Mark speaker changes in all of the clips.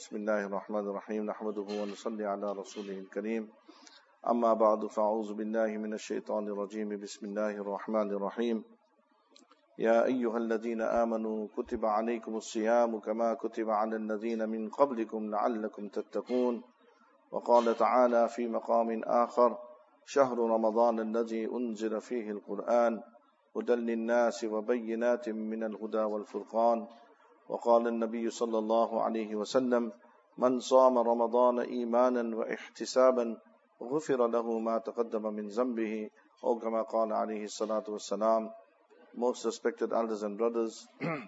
Speaker 1: بسم الله الرحمن الرحيم نحمده ونصلي على رسوله الكريم أما بعد فأعوذ بالله من الشيطان الرجيم بسم الله الرحمن الرحيم يا أيها الذين آمنوا كتب عليكم الصيام كما كتب على الذين من قبلكم لعلكم تتقون وقال تعالى في مقام آخر شهر رمضان الذي أنزل فيه القرآن هدى للناس وبينات من الهدى والفرقان وقال النبي صلى الله عليه وسلم من صام رمضان إيمانا واحتسابا غفر له ما تقدم من ذنبه or كما قال عليه الصلاة والسلام. Most respected elders and brothers,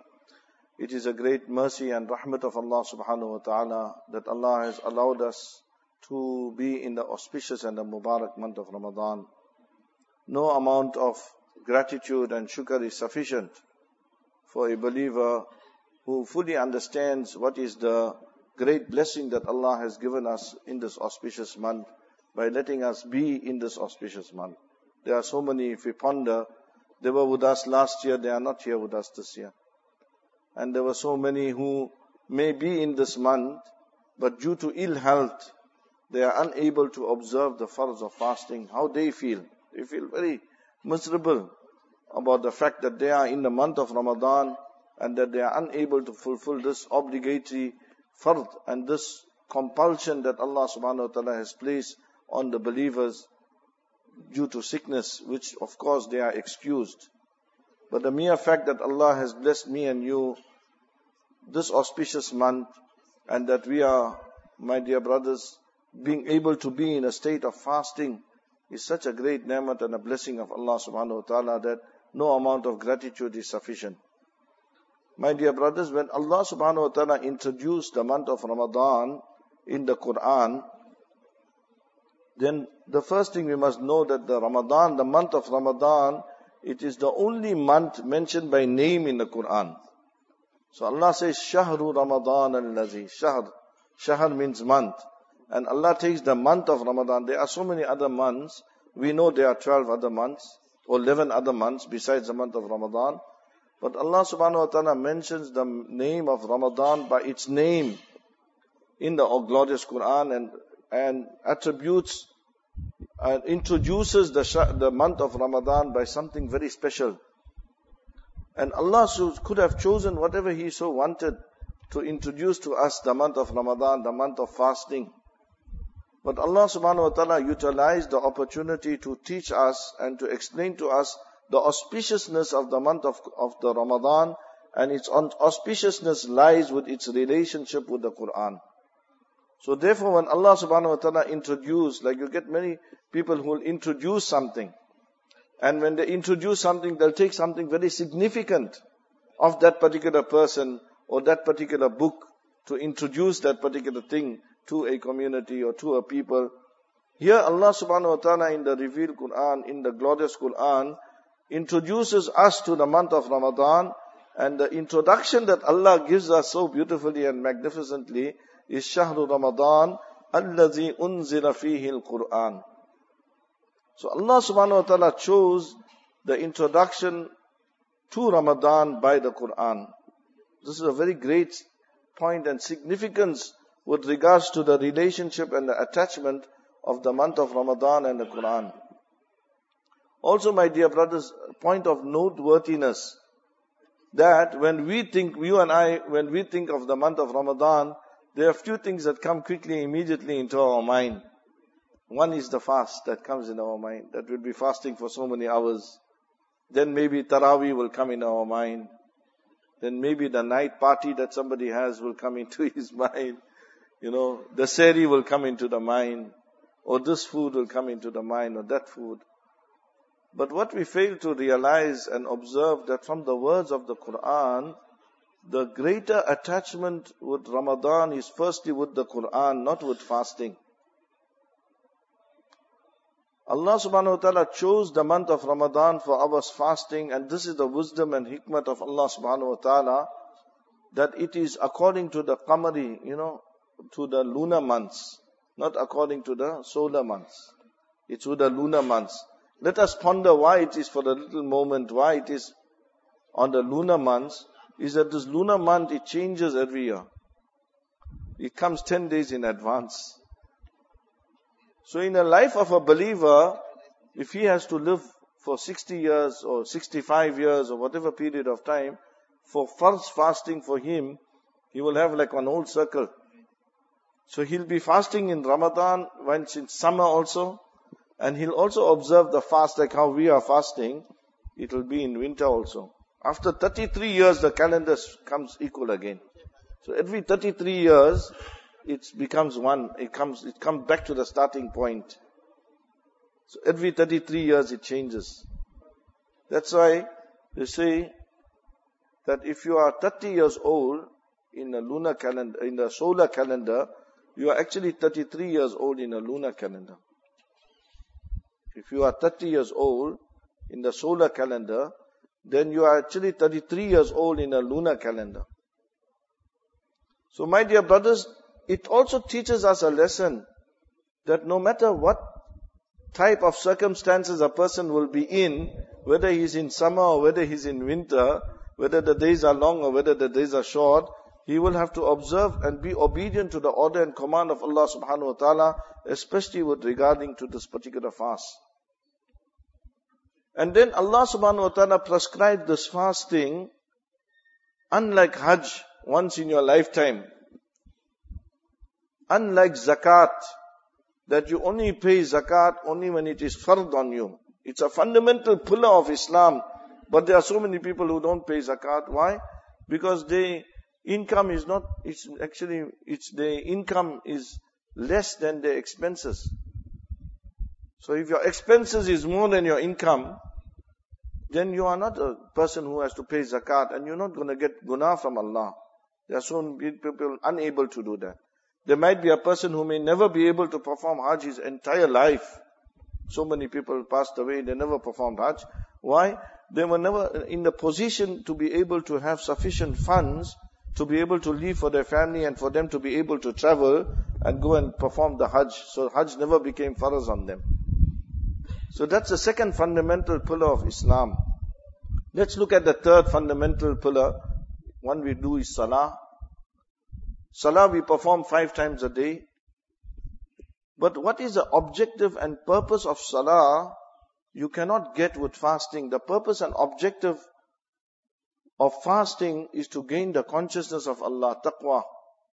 Speaker 1: it is a great mercy and rahmat of Allah subhanahu wa ta'ala that Allah has allowed us to be in the auspicious and the Mubarak month of Ramadan. No amount of gratitude and shukr is sufficient for a believer who fully understands what is the great blessing that Allah has given us in this auspicious month by letting us be in this auspicious month. There are so many, if we ponder, they were with us last year, they are not here with us this year. And there were so many who may be in this month, but due to ill health, they are unable to observe the farz of fasting. How they feel? They feel very miserable about the fact that they are in the month of Ramadan and that they are unable to fulfill this obligatory fard and this compulsion that Allah subhanahu wa ta'ala has placed on the believers due to sickness, which of course they are excused. But the mere fact that Allah has blessed me and you this auspicious month and that we are, my dear brothers, being able to be in a state of fasting is such a great ni'mat and a blessing of Allah subhanahu wa ta'ala that no amount of gratitude is sufficient. My dear brothers, when Allah subhanahu wa ta'ala introduced the month of Ramadan in the Quran, then the first thing we must know that the month of Ramadan, it is the only month mentioned by name in the Quran. So Allah says, Shahru Ramadan al-Lazi. Shahr means month. And Allah takes the month of Ramadan. There are so many other months. We know there are 12 other months or 11 other months besides the month of Ramadan. But Allah subhanahu wa ta'ala mentions the name of Ramadan by its name in the glorious Quran and attributes and introduces the month of Ramadan by something very special. And Allah could have chosen whatever He so wanted to introduce to us the month of Ramadan, the month of fasting. But Allah subhanahu wa ta'ala utilized the opportunity to teach us and to explain to us the auspiciousness of the month of the Ramadan, and its auspiciousness lies with its relationship with the Quran. So therefore when Allah subhanahu wa ta'ala introduced, like you get many people who will introduce something, and when they introduce something, they'll take something very significant of that particular person or that particular book to introduce that particular thing to a community or to a people. Here Allah subhanahu wa ta'ala in the revealed Quran, in the glorious Quran, introduces us to the month of Ramadan, and the introduction that Allah gives us so beautifully and magnificently is Shahru Ramadan alladhi unzila fihi al-Quran. So Allah subhanahu wa ta'ala chose the introduction to Ramadan by the Quran. This is a very great point and significance with regards to the relationship and the attachment of the month of Ramadan and the Quran. Also, my dear brothers, point of noteworthiness that when we think, you and I, when we think of the month of Ramadan, there are few things that come quickly, immediately into our mind. One is the fast that comes in our mind, that we'll be fasting for so many hours. Then maybe Taraweeh will come in our mind. Then maybe the night party that somebody has will come into his mind. The sehri will come into the mind. Or this food will come into the mind, or that food. But what we fail to realize and observe that from the words of the Quran, the greater attachment with Ramadan is firstly with the Quran, not with fasting. Allah subhanahu wa ta'ala chose the month of Ramadan for our fasting, and this is the wisdom and hikmat of Allah subhanahu wa ta'ala, that it is according to the qamari, to the lunar months, not according to the solar months. It's with the lunar months. Let us ponder why it is for a little moment, why it is on the lunar months, is that this lunar month, it changes every year. It comes 10 days in advance. So in the life of a believer, if he has to live for 60 years or 65 years or whatever period of time, for first fasting for him, he will have like an whole circle. So he'll be fasting in Ramadan, once in summer also, and he'll also observe the fast like how we are fasting. It will be in winter also. After 33 years, the calendar comes equal again. So every 33 years, it becomes one. It comes back to the starting point. So every 33 years, it changes. That's why they say that if you are 30 years old in a lunar calendar, in the solar calendar, you are actually 33 years old in a lunar calendar. If you are 30 years old in the solar calendar, then you are actually 33 years old in a lunar calendar. So my dear brothers, it also teaches us a lesson that no matter what type of circumstances a person will be in, whether he's in summer or whether he's in winter, whether the days are long or whether the days are short, he will have to observe and be obedient to the order and command of Allah subhanahu wa ta'ala, especially with regarding to this particular fast. And then Allah subhanahu wa ta'ala prescribed this fasting, unlike Hajj, once in your lifetime. Unlike zakat, that you only pay zakat only when it is fard on you. It's a fundamental pillar of Islam. But there are so many people who don't pay zakat. Why? Because their income is not, their income is less than their expenses. So if your expenses is more than your income, then you are not a person who has to pay zakat, and you're not going to get guna from Allah. There are so many people unable to do that. There might be a person who may never be able to perform Hajj his entire life. So many people passed away, they never performed Hajj. Why? They were never in the position to be able to have sufficient funds to be able to leave for their family and for them to be able to travel and go and perform the Hajj. So Hajj never became farz on them. So that's the second fundamental pillar of Islam. Let's look at the third fundamental pillar. One we do is Salah. Salah we perform 5 times a day. But what is the objective and purpose of Salah? You cannot get with fasting. The purpose and objective of fasting is to gain the consciousness of Allah, taqwa.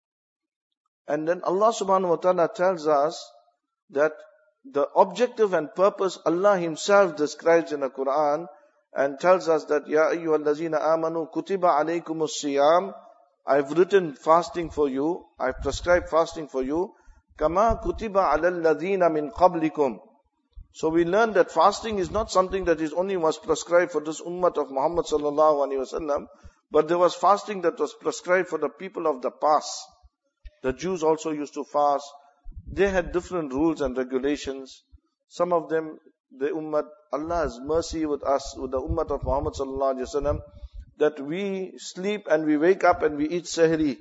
Speaker 1: And then Allah subhanahu wa ta'ala tells us that the objective and purpose Allah Himself describes in the Quran and tells us that, Ya ayyuhallazina amanu kutiba alaykumus siyam. I've written fasting for you. I've prescribed fasting for you. Kama kutiba alal ladhina min qablikum. So we learn that fasting is not something that is only was prescribed for this ummah of Muhammad sallallahu alaihi wasallam, but there was fasting that was prescribed for the people of the past. The Jews also used to fast. They had different rules and regulations. Some of them, the ummah, Allah has mercy with us, with the ummah of Muhammad sallallahu alaihi wasallam, that we sleep and we wake up and we eat sahri.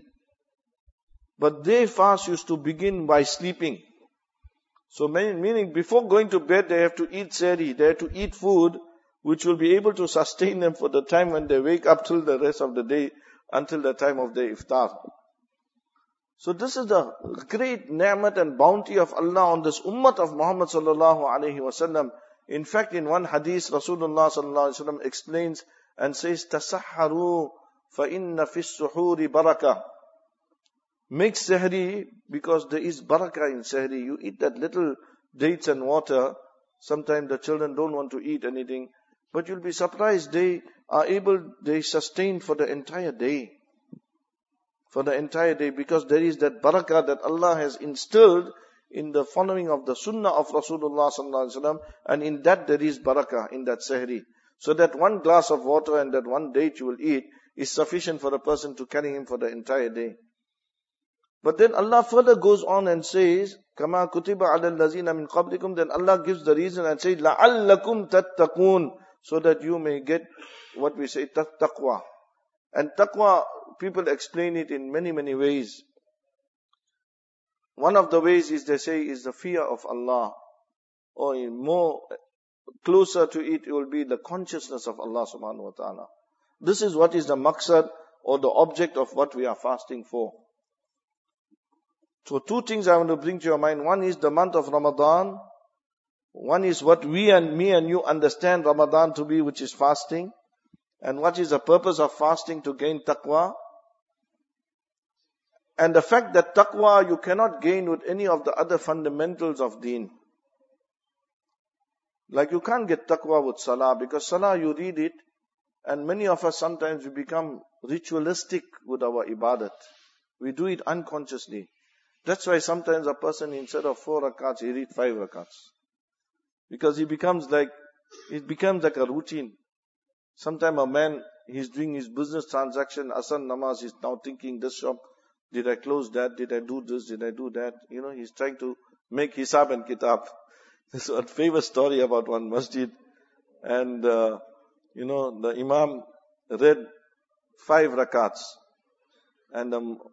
Speaker 1: But their fast used to begin by sleeping. So meaning before going to bed, they have to eat sahri. They have to eat food which will be able to sustain them for the time when they wake up till the rest of the day, until the time of their iftar. So this is the great ni'mat and bounty of Allah on this ummah of Muhammad sallallahu alaihi wasallam. In fact, in one hadith, Rasulullah sallallahu alaihi wasallam explains and says, "Tasahharu fa inna fis suhuri barakah." Make sahri because there is barakah in sahri. You eat that little dates and water. Sometimes the children don't want to eat anything, but you'll be surprised they sustain for the entire day. For the entire day, because there is that barakah that Allah has instilled in the following of the sunnah of Rasulullah sallallahu alaihi wasallam, and in that there is barakah in that sahri. So that one glass of water and that one date you will eat is sufficient for a person to carry him for the entire day. But then Allah further goes on and says, "Kama kutiba alal lazina min qablikum." Then Allah gives the reason and says, "La'allakum tattaqun," so that you may get what we say taqwa. And taqwa, people explain it in many, many ways. One of the ways is they say is the fear of Allah, or in more closer to it will be the consciousness of Allah subhanahu wa ta'ala. This is what is the maqsad or the object of what we are fasting for. So two things I want to bring to your mind. One is the month of Ramadan. One is what me and you understand Ramadan to be, which is fasting. And what is the purpose of fasting? To gain taqwa. And the fact that taqwa you cannot gain with any of the other fundamentals of deen. Like you can't get taqwa with salah, because salah you read it, and many of us sometimes we become ritualistic with our ibadat. We do it unconsciously. That's why sometimes a person, instead of 4 rakats, he read 5 rakats. Because it becomes like a routine. Sometimes a man, he's doing his business transaction, Asr namaz, he's now thinking, this shop, did I close that? Did I do this? Did I do that? He's trying to make hisab and kitab. There's a famous story about one masjid. And, the imam read 5 rakats. And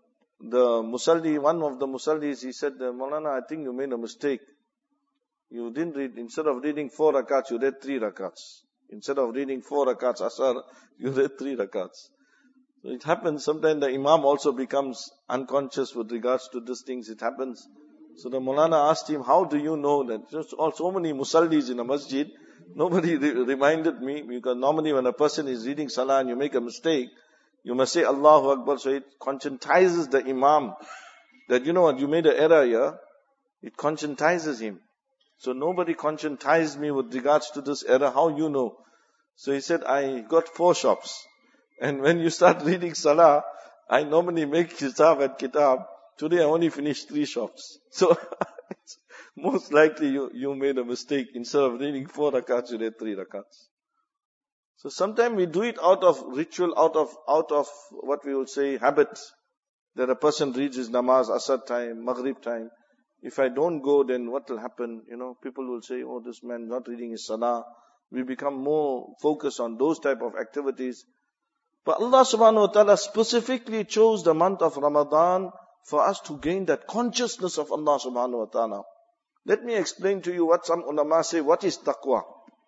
Speaker 1: one of the musallis, he said, Maulana, I think you made a mistake. You didn't read, instead of reading 4 rakats, you read 3 rakats. Instead of reading 4 rakats asar, you read 3 rakats. So it happens, sometimes the imam also becomes unconscious with regards to these things, it happens. So the Maulana asked him, how do you know that? Just so many musallis in a masjid, nobody reminded me, because normally when a person is reading salah and you make a mistake, you must say Allahu Akbar, so it conscientizes the imam that you made an error here. It conscientizes him. So nobody conscientized me with regards to this error. How you know? So he said, I got 4 shops. And when you start reading salah, I normally make hisab and kitab. Today I only finished 3 shops. So most likely you made a mistake. Instead of reading 4 rakats, you read 3 rakats. So sometimes we do it out of ritual, out of what we will say habit. That a person reads his namaz, asar time, maghrib time. If I don't go, then what will happen? People will say, oh, this man not reading his salah. We become more focused on those type of activities. But Allah subhanahu wa ta'ala specifically chose the month of Ramadan for us to gain that consciousness of Allah subhanahu wa ta'ala. Let me explain to you what some ulama say, what is taqwa?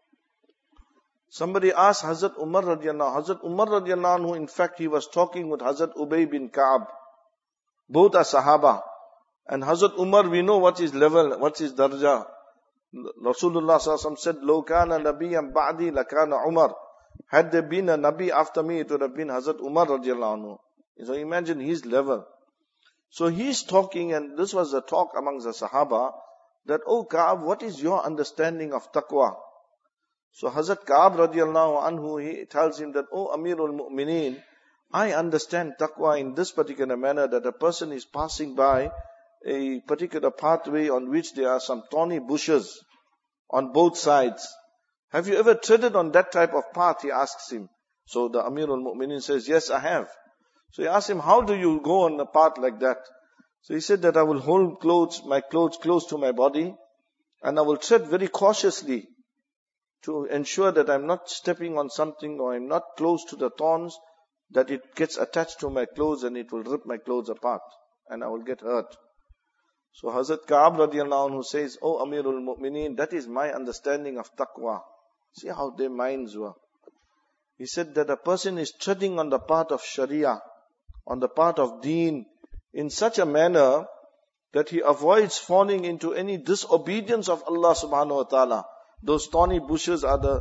Speaker 1: Somebody asked Hazrat Umar radiallahu anhu. Hazrat Umar radiallahu anhu, in fact, he was talking with Hazrat Ubay bin Ka'ab. Both are Sahaba. And Hazrat Umar, we know what his level, what his darja. Rasulullah sallallahu alaihi wasallam said, "Lo kana nabiyyan ba'di lakana Umar." Had there been a Nabi after me, it would have been Hazrat Umar radiallahu anhu. So imagine his level. So he's talking, and this was a talk amongst the Sahaba, that, oh Ka'ab, what is your understanding of taqwa? So Hazrat Ka'ab radiallahu anhu, he tells him that, oh Amirul Mu'mineen, I understand taqwa in this particular manner, that a person is passing by a particular pathway on which there are some thorny bushes on both sides. Have you ever treaded on that type of path? He asks him. So the Amirul Mu'mineen says, yes, I have. So he asks him, how do you go on a path like that? So he said that I will hold my clothes close to my body, and I will tread very cautiously to ensure that I'm not stepping on something, or I'm not close to the thorns, that it gets attached to my clothes and it will rip my clothes apart and I will get hurt. So Hazrat Ka'ab radiallahu anhu says, oh Amirul Mu'mineen, that is my understanding of taqwa. See how their minds were. He said that a person is treading on the path of Sharia, on the path of Deen, in such a manner that he avoids falling into any disobedience of Allah subhanahu wa ta'ala. Those thorny bushes are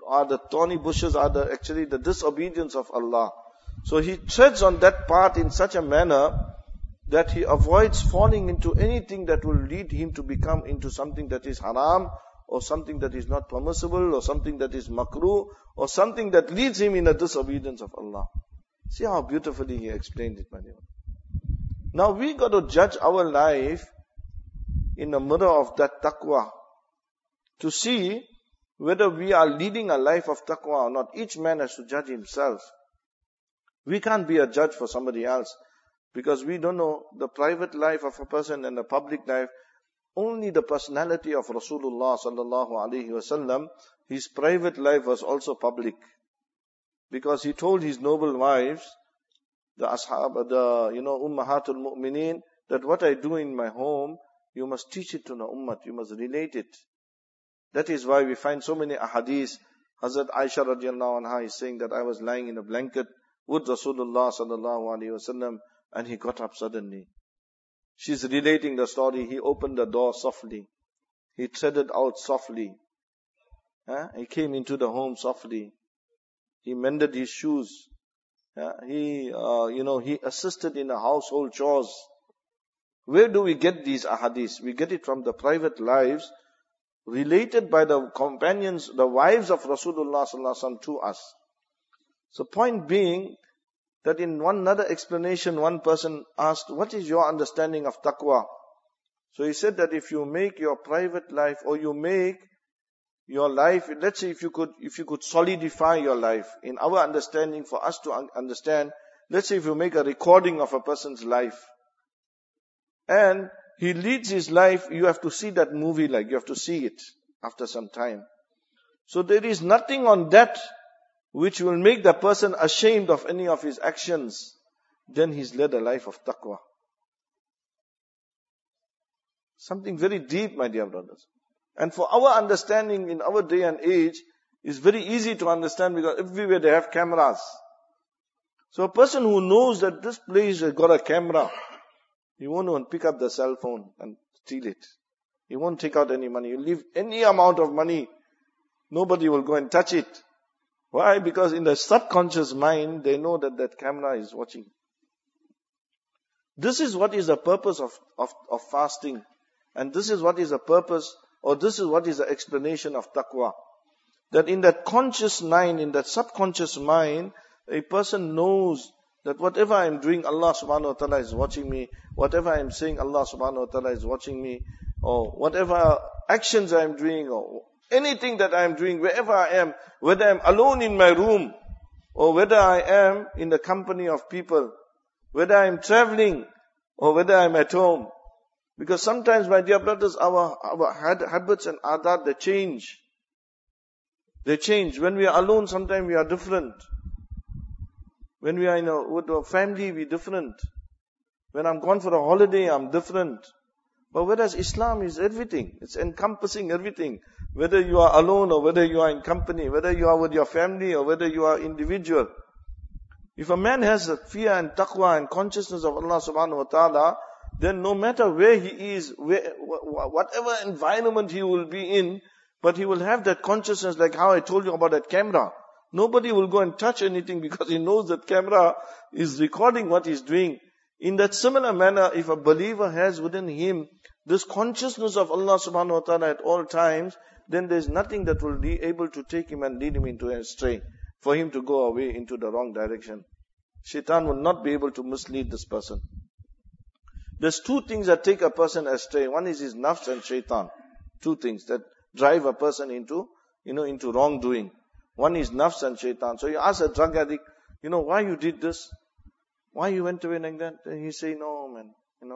Speaker 1: actually the disobedience of Allah. So he treads on that path in such a manner that he avoids falling into anything that will lead him to become into something that is haram, or something that is not permissible, or something that is makruh, or something that leads him in a disobedience of Allah. See how beautifully he explained it, my dear. Now we got to judge our life in the mirror of that taqwa, to see whether we are leading a life of taqwa or not. Each man has to judge himself. We can't be a judge for somebody else, because we don't know the private life of a person and the public life. Only the personality of Rasulullah sallallahu alaihi wasallam, his private life was also public, because he told his noble wives, the Ummahatul Mu'mineen, that what I do in my home, you must teach it to the ummah, you must relate it. That is why we find so many ahadith. Hazrat Aisha radiallahu anha is saying that I was lying in a blanket with Rasulullah sallallahu alaihi wasallam, and he got up suddenly. She's relating the story. He opened the door softly. He treaded out softly. He came into the home softly. He mended his shoes. He assisted in the household chores. Where do we get these ahadith? We get it from the private lives related by the companions, the wives of Rasulullah sallallahu alaihi wasallam to us. So point being that in one another explanation, one person asked, what is your understanding of taqwa? So he said that if you make your private life, or you make your life, let's say if you could solidify your life, in our understanding, for us to understand, let's say if you make a recording of a person's life, and he leads his life, you have to see that movie, like you have to see it after some time. So there is nothing on that which will make the person ashamed of any of his actions. Then he's led a life of taqwa. Something very deep, my dear brothers. And for our understanding in our day and age, is very easy to understand because everywhere they have cameras. So a person who knows that this place has got a camera, he won't pick up the cell phone and steal it. He won't take out any money. You leave any amount of money, nobody will go and touch it. Why? Because in the subconscious mind, they know that that camera is watching. This is what is the purpose of fasting. And this is what is the purpose, or this is what is the explanation of taqwa. That in that conscious mind, in that subconscious mind, a person knows that whatever I am doing, Allah subhanahu wa ta'ala is watching me. Whatever I am saying, Allah subhanahu wa ta'ala is watching me. Or whatever actions I am doing, or anything that I am doing, wherever I am, whether I am alone in my room, or whether I am in the company of people, whether I am traveling, or whether I am at home. Because sometimes, my dear brothers, our habits and adat, they change. They change. When we are alone, sometimes we are different. When we are with our family, we are different. When I'm gone for a holiday, I'm different. But whereas Islam is everything. It's encompassing everything. Whether you are alone or whether you are in company, whether you are with your family or whether you are individual. If a man has a fear and taqwa and consciousness of Allah subhanahu wa ta'ala, then no matter where he is, whatever environment he will be in, but he will have that consciousness, like how I told you about that camera. Nobody will go and touch anything because he knows that camera is recording what he's doing. In that similar manner, if a believer has within him this consciousness of Allah subhanahu wa ta'ala at all times, then there's nothing that will be able to take him and lead him into a stray, for him to go away into the wrong direction. Shaitan will not be able to mislead this person. There's two things that take a person astray. One is his nafs and shaitan. Two things that drive a person into wrongdoing. One is nafs and shaitan. So you ask a drug addict, why you did this? Why you went away like that? And he say, no man,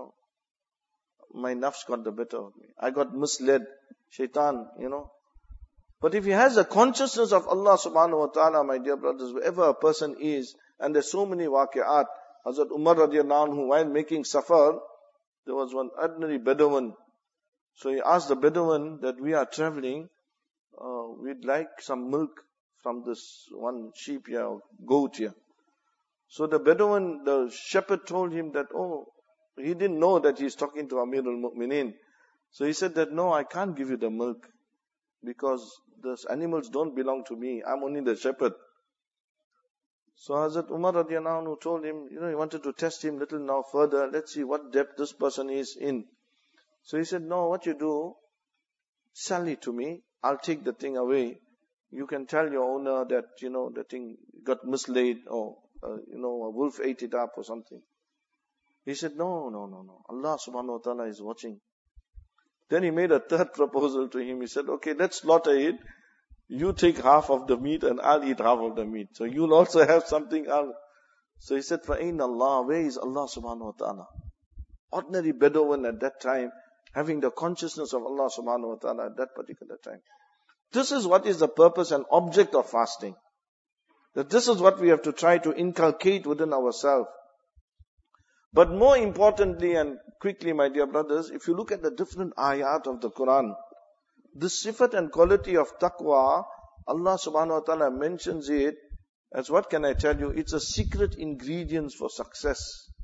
Speaker 1: my nafs got the better of me. I got misled. Shaitan, But if he has a consciousness of Allah subhanahu wa ta'ala, my dear brothers, wherever a person is, and there's so many waqi'at. Hazrat Umar radiallahu anhu, while making safar, there was one ordinary Bedouin. So he asked the Bedouin that we are traveling, we'd like some milk from this one sheep here, or goat here. So the Bedouin, the shepherd told him that, he didn't know that he's talking to Amirul Mu'mineen. So he said that, no, I can't give you the milk, because those animals don't belong to me. I'm only the shepherd. So Hazrat Umar radiallahu anhu told him, he wanted to test him little now further. Let's see what depth this person is in. So he said, no, what you do, sell it to me. I'll take the thing away. You can tell your owner that, the thing got mislaid, or, a wolf ate it up or something. He said, no. Allah subhanahu wa ta'ala is watching. Then he made a third proposal to him. He said, okay, let's slaughter it. You take half of the meat and I'll eat half of the meat. So you'll also have something else. So he said, فَأَيْنَ اللَّهِ, where is Allah subhanahu wa ta'ala? Ordinary Bedouin at that time, having the consciousness of Allah subhanahu wa ta'ala at that particular time. This is what is the purpose and object of fasting. That this is what we have to try to inculcate within ourselves. But more importantly and quickly, my dear brothers, if you look at the different ayat of the Quran, this sifat and quality of taqwa, Allah subhanahu wa ta'ala mentions it as, what can I tell you? It's a secret ingredient for success.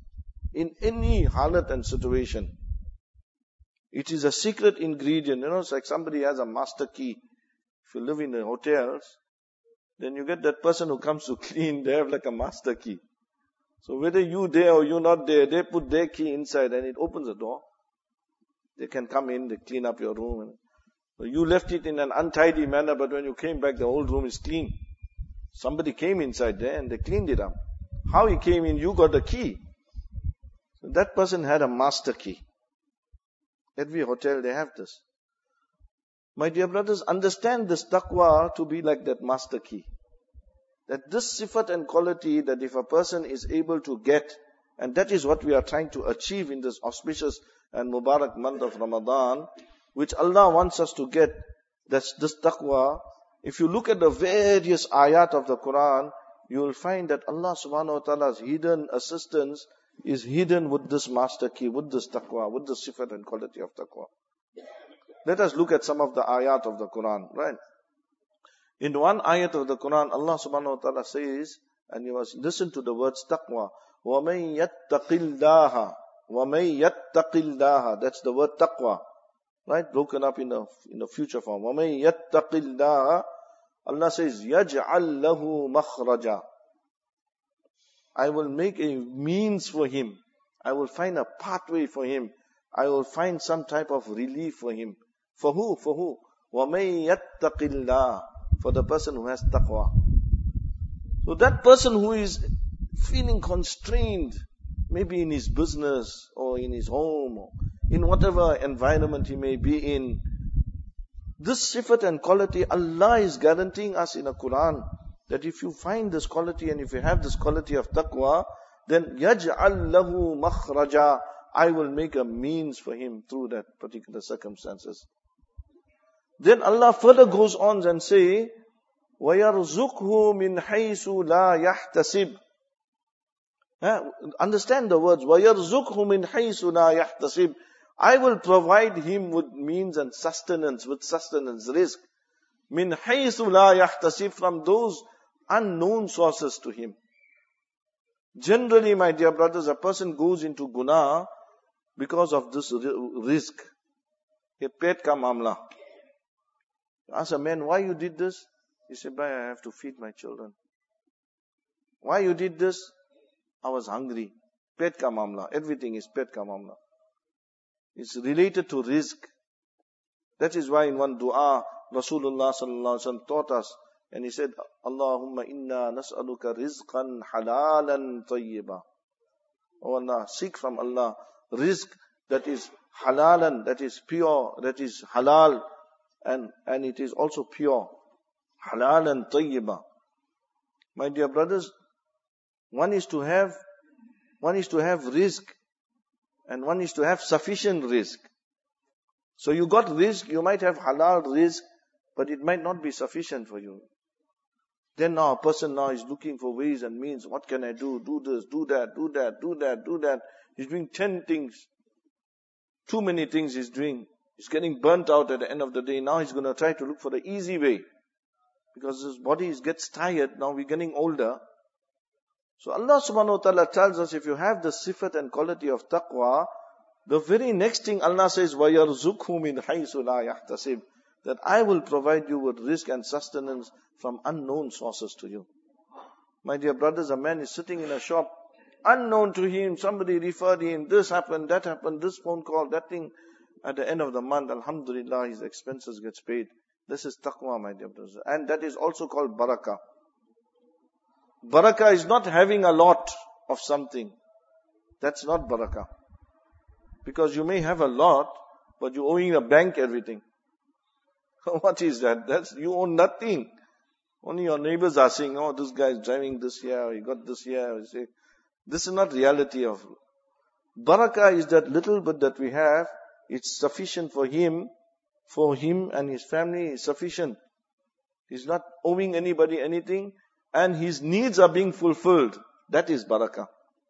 Speaker 1: In any halat and situation. It is a secret ingredient. It's like somebody has a master key. If you live in the hotels, then you get that person who comes to clean, they have like a master key. So whether you there or you not there, they put their key inside and it opens the door. They can come in, they clean up your room. So you left it in an untidy manner, but when you came back, the whole room is clean. Somebody came inside there and they cleaned it up. How he came in, you got the key. So that person had a master key. Every hotel they have this. My dear brothers, understand this taqwa to be like that master key. That this sifat and quality that if a person is able to get, and that is what we are trying to achieve in this auspicious and Mubarak month of Ramadan, which Allah wants us to get, that's this taqwa. If you look at the various ayat of the Quran, you will find that Allah subhanahu wa ta'ala's hidden assistance is hidden with this master key, with this taqwa, with the sifat and quality of taqwa. Let us look at some of the ayat of the Quran, right? In one ayat of the Quran, Allah subhanahu wa ta'ala says, and you must listen to the words taqwa, وَمَن يَتَّقِ اللَّهَ وَمَن يَتَّقِ اللَّهَ. That's the word taqwa, right? Broken up in the future form. وَمَن يَتَّقِ اللَّهَ. Allah says, يَجْعَلْ لَهُ مَخْرَجًا. I will make a means for him. I will find a pathway for him. I will find some type of relief for him. For who? For who? وَمَن يَتَّقِ اللَّهَ. For the person who has taqwa. So that person who is feeling constrained, maybe in his business or in his home or in whatever environment he may be in, this sifat and quality, Allah is guaranteeing us in the Quran that if you find this quality and if you have this quality of taqwa, then يَجْعَلْ لَهُ مَخْرَجًا. I will make a means for him through that particular circumstances. Then Allah further goes on and say, وَيَرْزُقْهُ مِنْ حَيْثُ لَا يَحْتَسِبْ. Understand the words, وَيَرْزُقْهُ مِنْ حَيْثُ لَا يَحْتَسِبْ. I will provide him with means and sustenance, risk. مِنْ حَيْثُ لَا يَحْتَسِبْ. From those unknown sources to him. Generally, my dear brothers, a person goes into guna because of this risk. Ye pet ka mamla. Ask a man, why you did this? He said, "Bhai, I have to feed my children." Why you did this? I was hungry. Pet ka mamla. Everything is pet ka mamla. It's related to risk. That is why in one dua, Rasulullah sallallahu alaihi wasallam taught us, and he said, Allahumma inna nas'aluka rizqan halalan tayyiba. Oh Allah, seek from Allah rizq that is halalan, that is pure, that is halal, and it is also pure. Halalan tayyiba. My dear brothers, one is to have rizq, and one is to have sufficient rizq. So you got rizq, you might have halal rizq, but it might not be sufficient for you. Then now a person now is looking for ways and means. What can I do? Do this, do that, do that, do that, do that. He's doing 10 things. Too many things he's doing. He's getting burnt out at the end of the day. Now he's going to try to look for the easy way. Because his body gets tired. Now we're getting older. So Allah subhanahu wa ta'ala tells us, if you have the sifat and quality of taqwa, the very next thing Allah says, وَيَرْزُقْهُ مِنْ حَيْثُ لَا يَحْتَسِبْ. That I will provide you with risk and sustenance from unknown sources to you. My dear brothers, a man is sitting in a shop, unknown to him, somebody referred him, this happened, this phone call, that thing. At the end of the month, alhamdulillah, his expenses gets paid. This is taqwa, my dear brothers. And that is also called barakah. Barakah is not having a lot of something. That's not barakah. Because you may have a lot, but you're owing a bank everything. What is that? You own nothing. Only your neighbors are saying, oh, this guy is driving this here, he got this here. You say, this is not reality of. Barakah is that little bit that we have, it's sufficient for him and his family is sufficient. He's not owing anybody anything, and his needs are being fulfilled. That is barakah.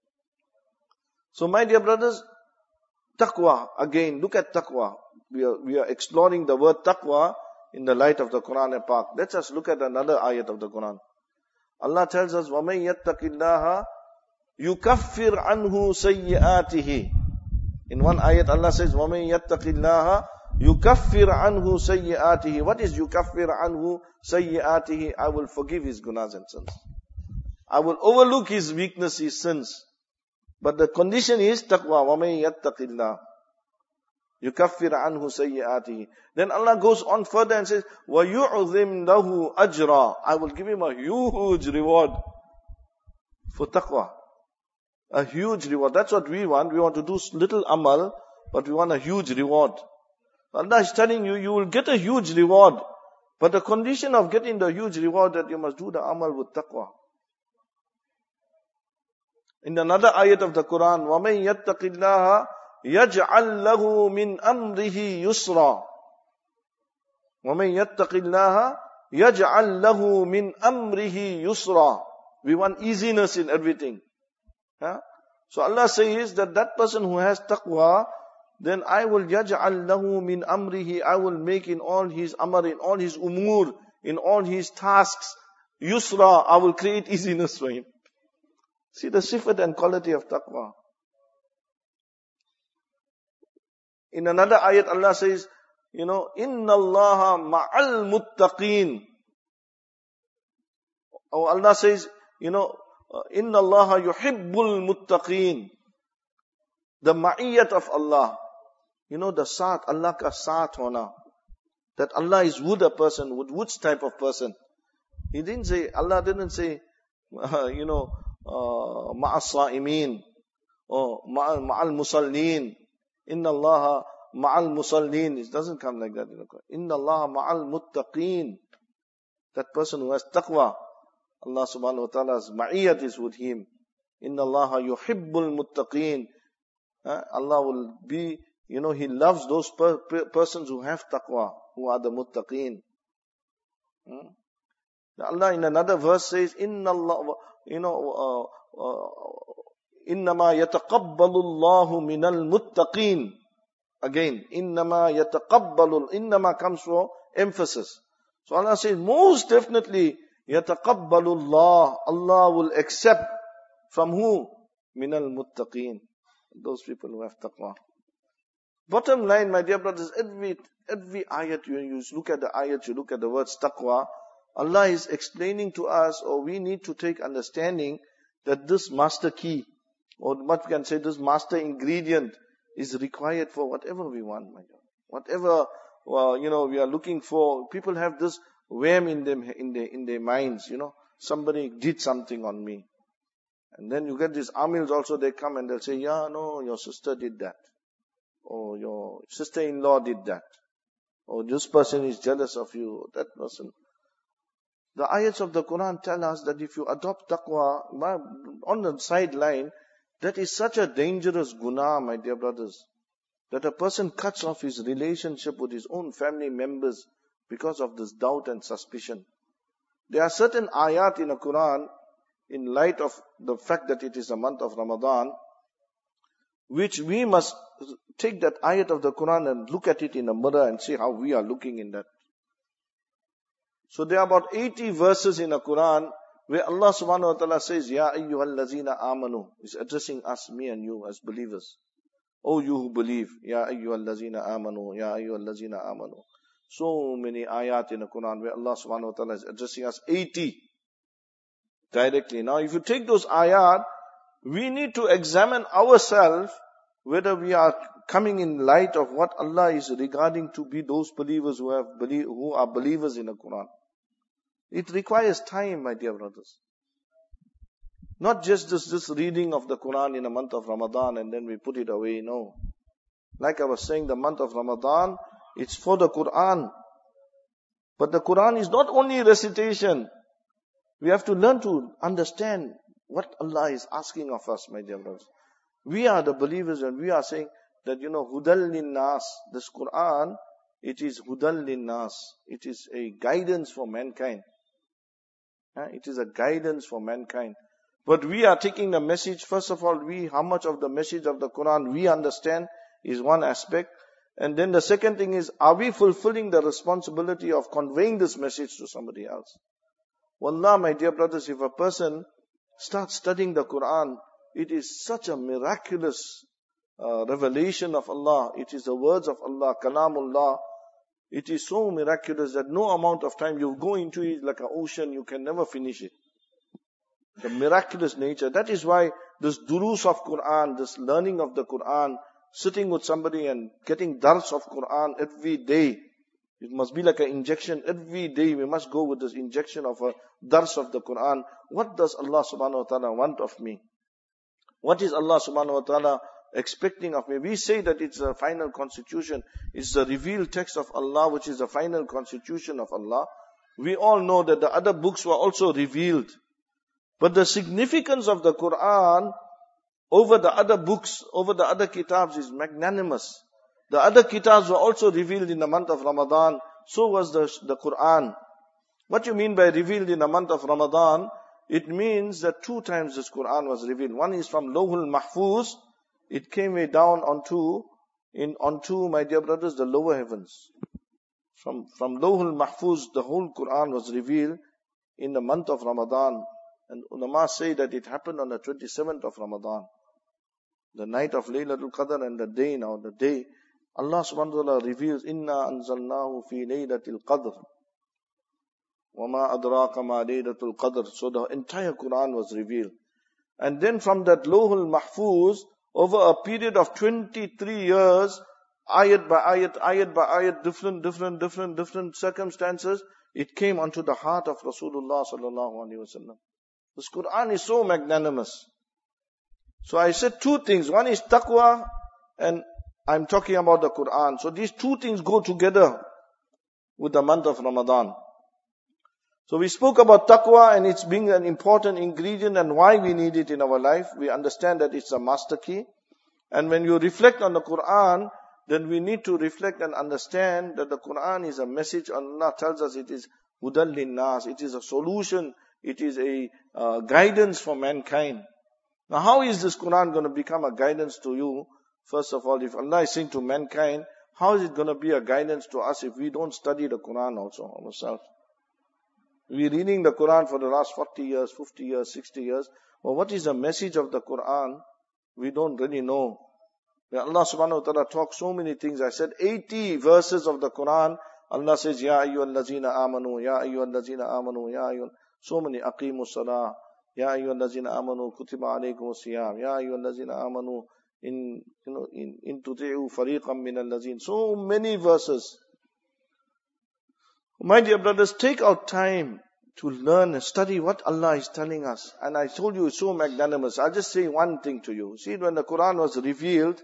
Speaker 1: So my dear brothers, taqwa, again, look at taqwa. We are exploring the word taqwa in the light of the Quran and Pak. Let us look at another ayat of the Quran. Allah tells us, وَمَن يَتَّقِ اللَّهَ يُكَفِّرْ عَنْهُ سَيِّئَاتِهِ. In one ayat Allah says, وَمَنْ يَتَّقِ اللَّهَ يُكَفِّرْ عَنْهُ سَيِّئَاتِهِ. What is يُكَفِّرْ عَنْهُ سَيِّئَاتِهِ? I will forgive his gunas and sins. I will overlook his weakness, his sins. But the condition is taqwa. وَمَنْ يَتَّقِ اللَّهَ يُكَفِّرْ عَنْهُ سَيِّئَاتِهِ. Then Allah goes on further and says, وَيُعْظِمْ لَهُ أَجْرًا. I will give him a huge reward for taqwa. A huge reward. That's what we want. We want to do little amal, but we want a huge reward. Allah is telling you, you will get a huge reward. But the condition of getting the huge reward that you must do the amal with taqwa. In another ayat of the Quran, وَمَنْ يَتَّقِ اللَّهَ يَجْعَلْ لَهُ مِنْ أَمْرِهِ يُسْرًا. وَمَنْ يَتَّقِ اللَّهَ يَجْعَلْ لَهُ مِنْ أَمْرِهِ يُسْرًا. We want easiness in everything. So Allah says that person who has taqwa, then I will يَجْعَلْ لَهُ مِنْ أَمْرِهِ. I will make in all his amr, in all his umur, in all his tasks, yusra. I will create easiness for him. See the sifat and quality of taqwa. In another ayat, Allah says, إِنَّ اللَّهَ مَعَ الْمُتَّقِينَ. Or Allah says, إِنَّ اللَّهَ يُحِبُّ الْمُتَّقِينَ. The ma'iyyat of Allah. The saath, Allah ka saath hona. That Allah is with a person, with which type of person. Allah didn't say, ma'as-sa'imin, or ma'al musallin. Inna Allah ma'al musallin. It doesn't come like that in the Quran. Inna Allah ma'al muttaqeen. That person who has taqwa, Allah subhanahu wa ta'ala's ma'iyyat is with him. Inna Allah yuhibbul muttaqeen. Allah will be, He loves those persons who have taqwa, who are the muttaqeen. Allah in another verse says, Inna Allah, إِنَّمَا يَتَقَبَّلُ اللَّهُ مِنَ الْمُتَّقِينَ. Again, إِنَّمَا comes for emphasis. So Allah says, most definitely, يَتَقَبَّلُ اللَّهُ. Allah will accept from who? مِنَ الْمُتَّقِينَ. Those people who have taqwa. Bottom line, my dear brothers, every ayat, you look at the ayat, you look at the words taqwa, Allah is explaining to us, or we need to take understanding that this master key, or what we can say, this master ingredient is required for whatever we want, my God. Whatever, we are looking for. People have this whim in them, in their minds, Somebody did something on me. And then you get these amils also, they come and they'll say, no, your sister did that. Or your sister-in-law did that. Or this person is jealous of you, that person. The ayats of the Quran tell us that if you adopt taqwa on the sideline, that is such a dangerous guna, my dear brothers, that a person cuts off his relationship with his own family members because of this doubt and suspicion. There are certain ayat in the Quran, in light of the fact that it is a month of Ramadan, which we must take that ayat of the Quran and look at it in a mirror and see how we are looking in that. So there are about 80 verses in the Quran where Allah subhanahu wa ta'ala says, Ya ayyuhal lazina amanu. He's addressing us, me and you as believers. Oh, you who believe. Ya ayyuhal lazina amanu. Ya ayyuhal lazina amanu. So many ayat in the Quran where Allah subhanahu wa ta'ala is addressing us, 80 directly. Now if you take those ayat, we need to examine ourselves whether we are coming in light of what Allah is regarding to be those believers who are believers in the Quran. It requires time, my dear brothers. Not just this reading of the Quran in a month of Ramadan and then we put it away, no. Like I was saying, the month of Ramadan, it's for the Quran. But the Quran is not only recitation. We have to learn to understand what Allah is asking of us, my dear brothers. We are the believers and we are saying that, Hudal Linnas, this Quran, it is Hudal Linnas. It is a guidance for mankind. It is a guidance for mankind. But we are taking the message, first of all, how much of the message of the Quran we understand is one aspect. And then the second thing is, are we fulfilling the responsibility of conveying this message to somebody else? Wallah, my dear brothers, if a person starts studying the Quran, it is such a miraculous revelation of Allah. It is the words of Allah, Kalamullah. It is so miraculous that no amount of time you go into it like an ocean, you can never finish it. The miraculous nature. That is why this durus of Quran, this learning of the Quran, sitting with somebody and getting dars of Quran every day, it must be like an injection. Every day we must go with this injection of a dars of the Quran. What does Allah subhanahu wa ta'ala want of me? What is Allah subhanahu wa ta'ala expecting of me? We say that it's a final constitution. It's the revealed text of Allah, which is the final constitution of Allah. We all know that the other books were also revealed. But the significance of the Quran over the other books, over the other kitabs is magnanimous. The other kitabs were also revealed in the month of Ramadan. So was the Quran. What you mean by revealed in the month of Ramadan? It means that 2 times this Quran was revealed. One is from Lawhul Mahfuz. It came way down onto, my dear brothers, the lower heavens. From Lawhul Mahfuz, the whole Quran was revealed in the month of Ramadan. And ulama say that it happened on the 27th of Ramadan. The night of Laylatul Qadr and the day. Allah subhanahu wa ta'ala reveals, Inna anzalnahu fi Laylatul Qadr. وَمَا أَدْرَاكَ مَا لَيْلَةُ الْقَدْرِ. So the entire Quran was revealed. And then from that Lawhul Mahfuz, over a period of 23 years, ayat by ayat, different circumstances, it came onto the heart of Rasulullah sallallahu alaihi wasallam. This Quran is so magnanimous. So I said 2 things. One is taqwa, and I'm talking about the Quran. So these 2 things go together with the month of Ramadan. So we spoke about taqwa and it's being an important ingredient and why we need it in our life. We understand that it's a master key. And when you reflect on the Quran, then we need to reflect and understand that the Quran is a message. Allah tells us it is hudal linnas. It is a solution. It is a guidance for mankind. Now how is this Quran going to become a guidance to you? First of all, if Allah is saying to mankind, how is it going to be a guidance to us if we don't study the Quran also ourselves? We're reading the Quran for the last 40 years, 50 years, 60 years. But what is the message of the Quran? We don't really know. When Allah subhanahu wa ta'ala talks so many things. I said 80 verses of the Quran. Allah says, Ya ayyuhallazina amanu, Ya ayyuhallazina amanu, Ya ayyuhallazina. So many, aqimus salah. Ya ayyuhallazina amanu, kutiba alaykum siyam. Ya ayyuhallazina amanu, in tuti'u fariqam min allazin. So many verses. My dear brothers, take out time to learn and study what Allah is telling us. And I told you it's so magnanimous. I'll just say one thing to you. See, when the Quran was revealed,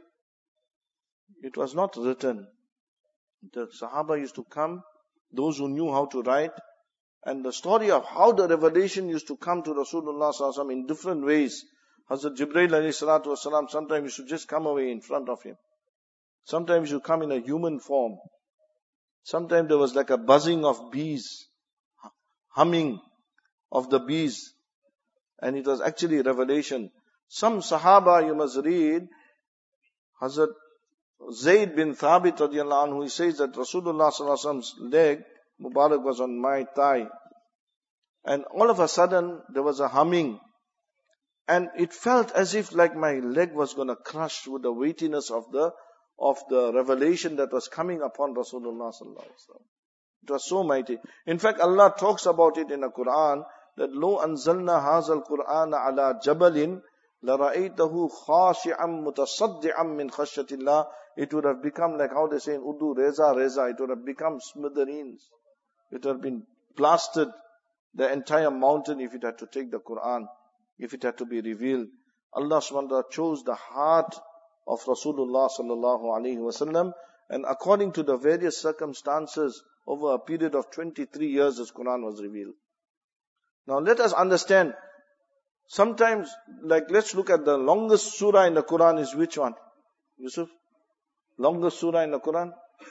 Speaker 1: it was not written. The Sahaba used to come, those who knew how to write, and the story of how the revelation used to come to Rasulullah sallallahu alaihi wasallam in different ways. Hazrat Jibreel alayhi salatu wasalam sometimes used to just come away in front of him. Sometimes he would come in a human form. Sometimes there was like a buzzing of bees, humming of the bees. And it was actually revelation. Some Sahaba, you must read, Hazrat Zayd bin Thabit radiallahu anhu, he says that Rasulullah sallallahu alaihi wasallam's leg, Mubarak, was on my thigh. And all of a sudden, there was a humming. And it felt as if like my leg was going to crush with the weightiness of the revelation that was coming upon Rasulullah sallallahu alaihi wasallam. It was so mighty. In fact, Allah talks about it in the Quran that "Lo anzalna hazal Qur'ana ala jabalin la ra'aytahu khashi'an mutasaddi'an min khashyatillah." It would have become like how they say in Urdu, reza. It would have become smithereens. It would have been blasted, the entire mountain, if it had to take the Quran, if it had to be revealed. Allah subhanahu wa ta'ala chose the heart of Rasulullah sallallahu alaihi wasallam, and according to the various circumstances, over a period of 23 years, this Quran was revealed. Now let us understand, sometimes, like let's look at the longest surah in the Quran is which one? Yusuf? Longest surah in the Quran?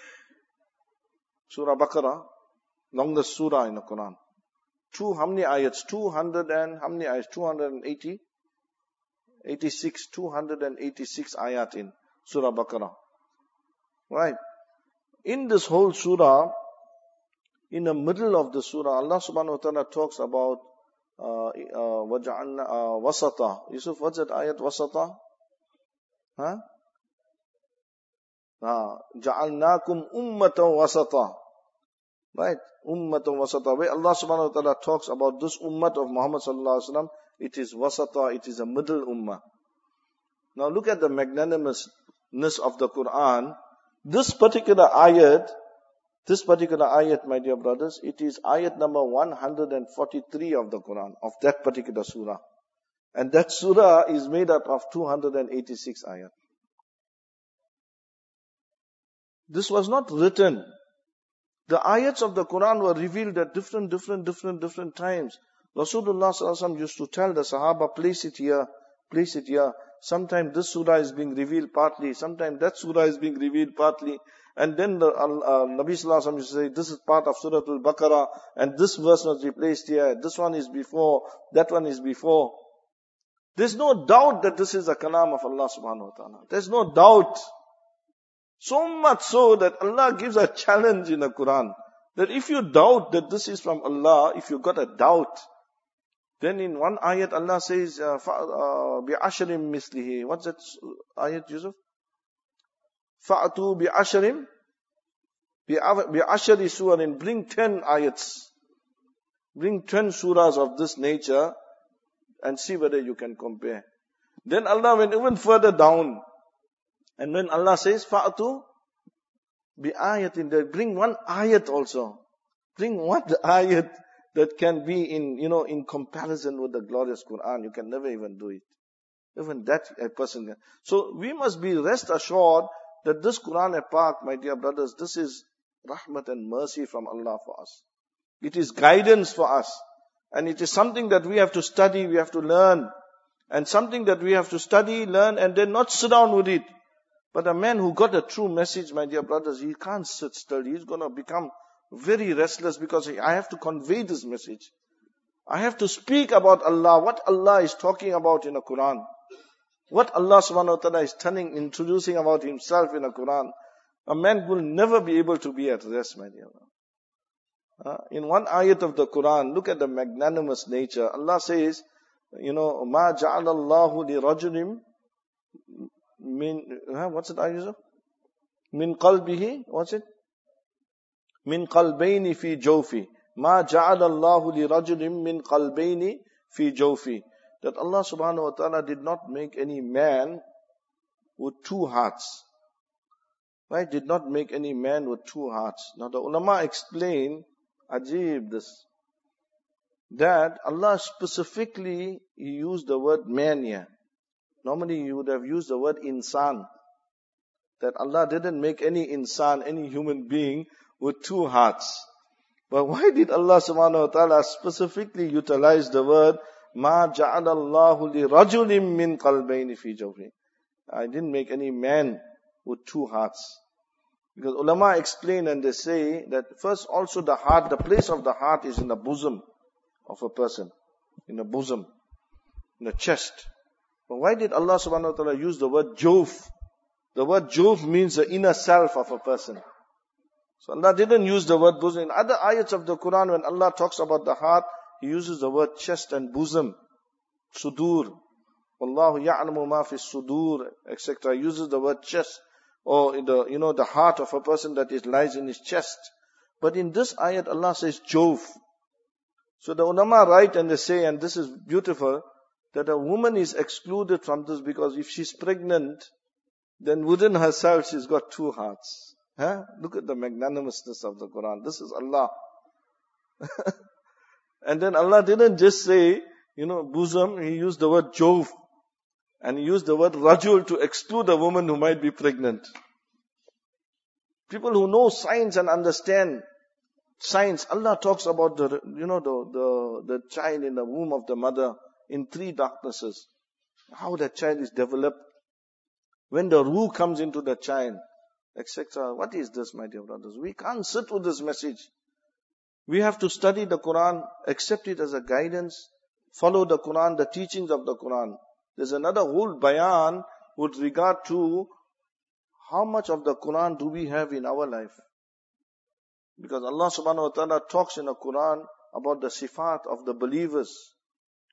Speaker 1: Surah Baqarah, longest surah in the Quran. How many ayats? 200 and, how many ayats? 280? 86, 286 ayat in Surah Baqarah. Right. In this whole surah, in the middle of the surah, Allah subhanahu wa ta'ala talks about وَجَعَلْنَا وَسَطًا. Yusuf, what's that ayat, wasata? Huh? جَعَلْنَاكُمْ أُمَّةً وَسَطًا. Right? Ummatan wasata. Where Allah subhanahu wa ta'ala talks about this ummah of Muhammad sallallahu alaihi wasallam, it is wasata, it is a middle ummah. Now look at the magnanimousness of the Quran. This particular ayat, my dear brothers, it is ayat number 143 of the Quran, of that particular surah. And that surah is made up of 286 ayat. This was not written. The ayats of the Quran were revealed at different times. Rasulullah sallallahu alaihi wasallam used to tell the Sahaba, place it here. Sometimes this surah is being revealed partly, sometimes that surah is being revealed partly. And then the Nabi sallallahu alaihi wasallam used to say, this is part of Surah Al-Baqarah, and this verse was replaced here. This one is before, that one is before. There's no doubt that this is the kalam of Allah subhanahu wa ta'ala. There's no doubt. So much so that Allah gives a challenge in the Quran, that if you doubt that this is from Allah, if you got a doubt, then in one ayat Allah says, بِعَشْرٍ مِثْلِهِ. What's that ayat, Yusuf? فَأْتُوا بِعَشْرٍ سُوَرٍ. Bring 10 ayats. Bring 10 surahs of this nature and see whether you can compare. Then Allah went even further down. And when Allah says, فَأْتُوا بِآيَةٍ, bring one ayat also. Bring one ayat that can be in comparison with the glorious Quran. You can never even do it. Even that a person can. So we must be rest assured that this Quran Pak, my dear brothers, this is rahmat and mercy from Allah for us. It is guidance for us. And it is something that we have to study, we have to learn. And something that we have to study, learn, and then not sit down with it. But a man who got a true message, my dear brothers, he can't sit still. He's going to become very restless because I have to convey this message. I have to speak about Allah, what Allah is talking about in the Quran. What Allah subhanahu wa ta'ala is introducing about Himself in the Quran. A man will never be able to be at rest, my dear. In one ayat of the Quran, look at the magnanimous nature. Allah says, مَا جَعَلَ اللَّهُ لِرَجُلٍ what's it, Ayuza? Min qalbihi, what's it? Min qalbayni fi jawfi. Ma ja'ala Allahu li rajulin min qalbayni fi jawfi. That Allah subhanahu wa ta'ala did not make any man with two hearts. Right? Did not make any man with two hearts. Now the ulama explain, ajib this, that Allah specifically, He used the word man here. Normally you would have used the word insan. That Allah didn't make any insan, any human being with two hearts. But why did Allah subhanahu wa ta'ala specifically utilize the word Ma ja'alallahu li rajulin min qalbayni fi jawfi? I didn't make any man with two hearts. Because ulama explain and they say that first also the heart, the place of the heart is in the bosom of a person. In the bosom. In the chest. But why did Allah subhanahu wa ta'ala use the word jawf? The word jawf means the inner self of a person. So Allah didn't use the word bosom. In other ayats of the Quran, when Allah talks about the heart, He uses the word chest and bosom. Sudur. Wallahu ya'lamu ma fi sudur, etc. Uses the word chest. Or the heart of a person that lies in his chest. But in this ayat, Allah says jawf. So the ulama write and they say, and this is beautiful, that a woman is excluded from this because if she's pregnant, then within herself she's got two hearts. Look at the magnanimousness of the Quran. This is Allah. And then Allah didn't just say, bosom, He used the word jawf. And He used the word rajul to exclude a woman who might be pregnant. People who know science and understand science, Allah talks about the child in the womb of the mother in 3 darknesses. How that child is developed. When the ruh comes into the child, etc. What is this, my dear brothers? We can't sit with this message. We have to study the Quran, accept it as a guidance, follow the Quran, the teachings of the Quran. There's another whole bayan with regard to how much of the Quran do we have in our life. Because Allah subhanahu wa ta'ala talks in the Quran about the sifat of the believers.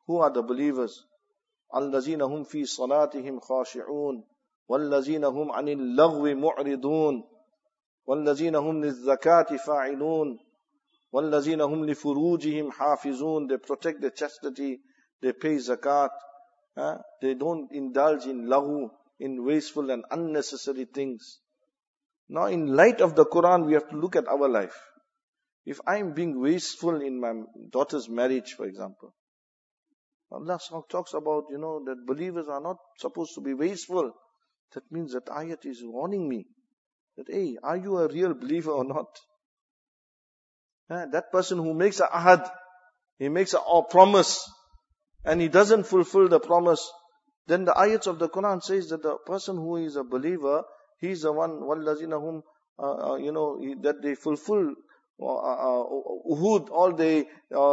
Speaker 1: Who are the believers? الَّذِينَ هُمْ فِي صَلَاتِهِمْ خَاشِعُونَ وَالَّذِينَ هُمْ عَنِ اللَّغْوِ مُعْرِضُونَ وَالَّذِينَ هُمْ لِلزَّكَاةِ فَاعِلُونَ وَالَّذِينَ هُمْ لِفُرُوجِهِمْ حَافِظُونَ. They protect their chastity, they pay zakat, they don't indulge in lahu, in wasteful and unnecessary things. Now in light of the Quran, we have to look at our life. If I am being wasteful in my daughter's marriage, for example, Allah talks about, that believers are not supposed to be wasteful. That means that ayat is warning me that, hey, are you a real believer or not? That person who makes a ahad, he makes a promise, and he doesn't fulfill the promise, then the ayats of the Quran says that the person who is a believer, he's the one, وَالَّذِينَ هُمْ, that they fulfill uhud, all the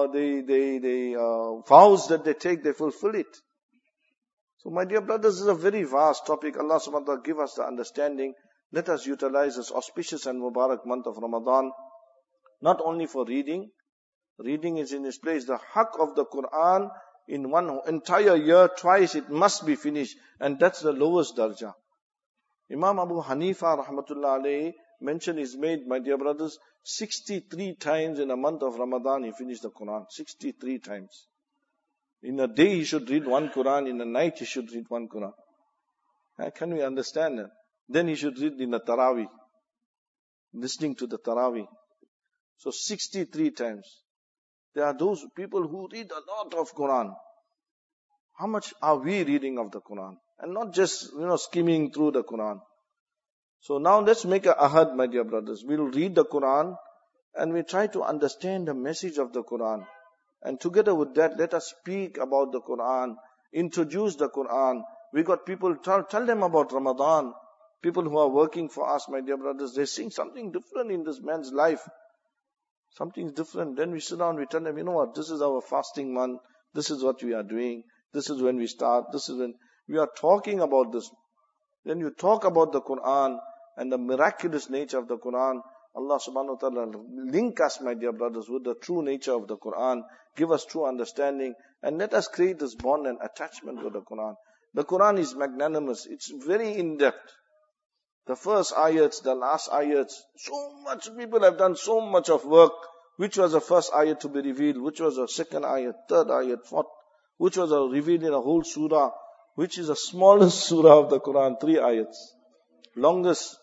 Speaker 1: vows that they take, they fulfill it. So my dear brothers, this is a very vast topic. Allah subhanahu wa ta'ala give us the understanding. Let us utilize this auspicious and Mubarak month of Ramadan, not only for reading. Reading is in its place. The haqq of the Quran, in one entire year, twice it must be finished. And that's the lowest darjah. Imam Abu Hanifa rahmatullah alayhi mention is made, my dear brothers, 63 times in a month of Ramadan he finished the Quran. 63 times. In a day he should read one Quran, in a night he should read one Quran. Can we understand that? Then he should read in the Taraweeh, listening to the Taraweeh. So 63 times. There are those people who read a lot of Quran. How much are we reading of the Quran? And not just, skimming through the Quran. So now let's make a ahad, my dear brothers. We'll read the Quran and we try to understand the message of the Quran. And together with that, let us speak about the Quran, introduce the Quran. We got people, tell them about Ramadan. People who are working for us, my dear brothers, they're seeing something different in this man's life. Something's different. Then we sit down, we tell them, you know what, this is our fasting month. This is what we are doing. This is when we start. This is when we are talking about this. Then you talk about the Quran and the miraculous nature of the Quran. Allah subhanahu wa ta'ala link us, my dear brothers, with the true nature of the Quran. Give us true understanding. And let us create this bond and attachment with the Quran. The Quran is magnanimous. It's very in-depth. The first ayats, the last ayats. So much people have done so much of work. Which was the first ayat to be revealed? Which was the second ayat, third ayat, fourth? Which was revealed in a whole surah? Which is the smallest surah of the Quran? 3 ayats. Longest,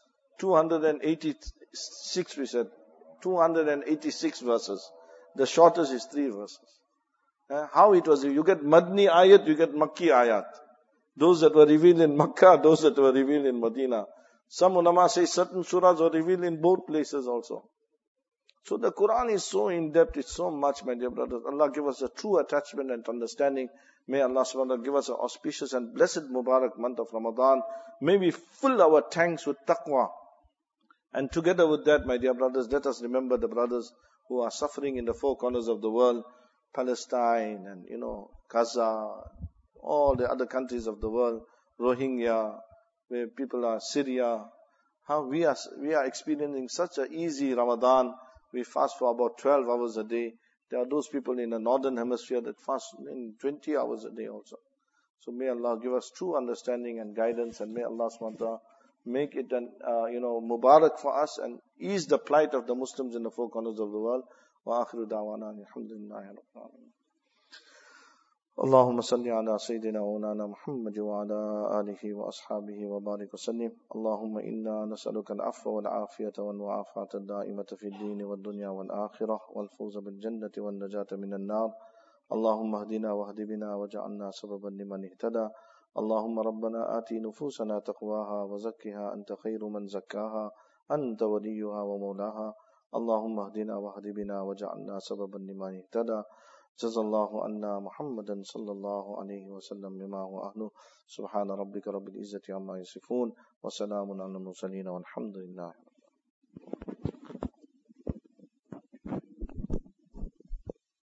Speaker 1: 286 we said. 286 verses. The shortest is 3 verses. How it was? You get Madni ayat, you get Makki ayat. Those that were revealed in Makkah, those that were revealed in Medina. Some ulama say certain surahs were revealed in both places also. So the Quran is so in-depth, it's so much, my dear brothers. Allah give us a true attachment and understanding. May Allah subhanahu wa ta'ala give us an auspicious and blessed Mubarak month of Ramadan. May we fill our tanks with taqwa. And together with that, my dear brothers, let us remember the brothers who are suffering in the 4 corners of the world. Palestine and, Gaza, all the other countries of the world. Rohingya, where people are, Syria. How we are experiencing such an easy Ramadan. We fast for about 12 hours a day. There are those people in the northern hemisphere that fast in 20 hours a day also. So may Allah give us true understanding and guidance, and may Allah subhanahu wa ta'ala make it an, Mubarak for us and ease the plight of the Muslims in the 4 corners of the world. Wa akhiru da'wana alhamdulillahi rabbil alamin. اللهم صل على سيدنا مولانا محمد وعلى آله وأصحابه وبارك وسلم. اللهم إنا نسألك العفو والعافية والمعافاة الدائمة في الدين والدنيا والآخرة والفوز بالجنة والنجاة من النار. اللهم اهدنا واهد بنا وجعلنا سببا لمن اهتدى. اللهم ربنا آتي نفوسنا تقواها وزكها أنت خير من زكاها أنت وليها ومولاها. اللهم اهدنا واهد بنا وجعلنا سببا لمن اهتدى. جزا الله أن محمدا صلى الله عليه وسلم بما هو أهله. سبحان ربك رب العزة عما يصفون وسلام على المرسلين والحمد لله.